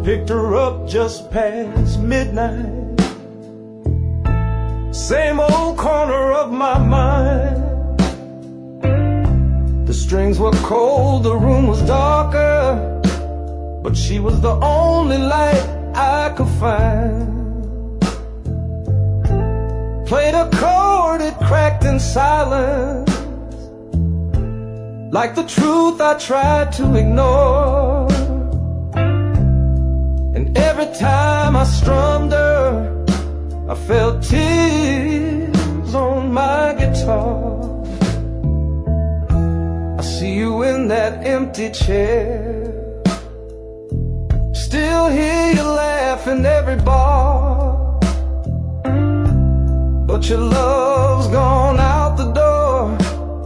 picked her up just past midnight. Same old corner of my mind. The strings were cold, the room was darker, but she was the only light I could find. Played a chord, it cracked in silence, like the truth I tried to ignore. And every time I strummed her, I felt tears on my guitar. I see you in that empty chair, still hear you laugh in every bar, but your love's gone out the door,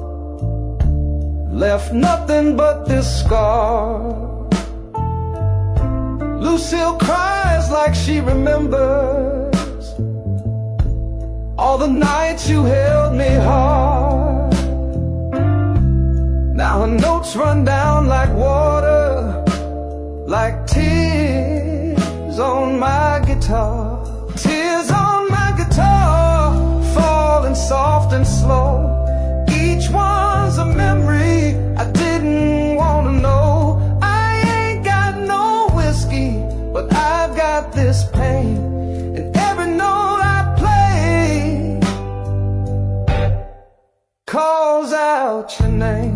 left nothing but this scar. Lucille cries like she remembers all the nights you held me hard. Now her notes run down like water, like tears on my guitar. Tears on my guitar, falling soft and slow. Each one's a memory I didn't want to know. I ain't got no whiskey, but I've got this pain, and every note I play calls out your name.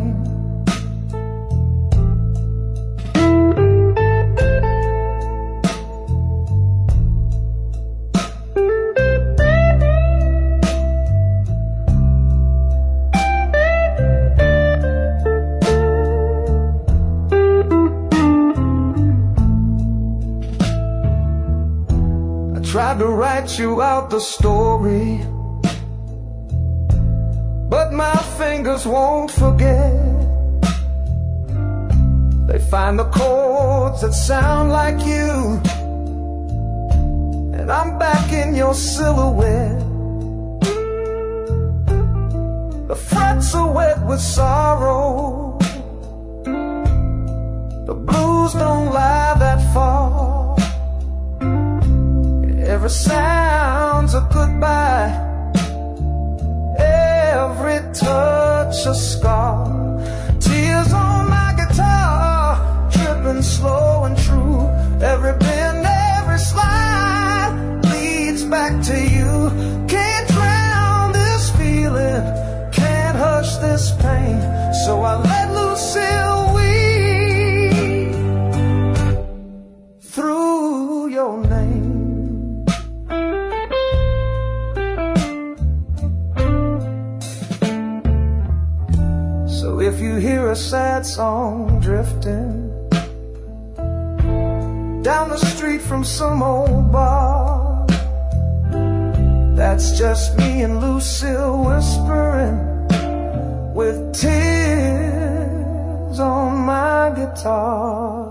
Tried to write you out the story, but my fingers won't forget. They find the chords that sound like you, and I'm back in your silhouette. The frets are wet with sorrow, the blues don't lie that far. Every sound's a goodbye, every touch a scar. Tears on my guitar, dripping slow and true. Every bend, every slide leads back to you. Can't drown this feeling, can't hush this pain, so I let Lucille weep through your name. So if you hear a sad song drifting down the street from some old bar, that's just me and Lucille whispering with tears on my guitar.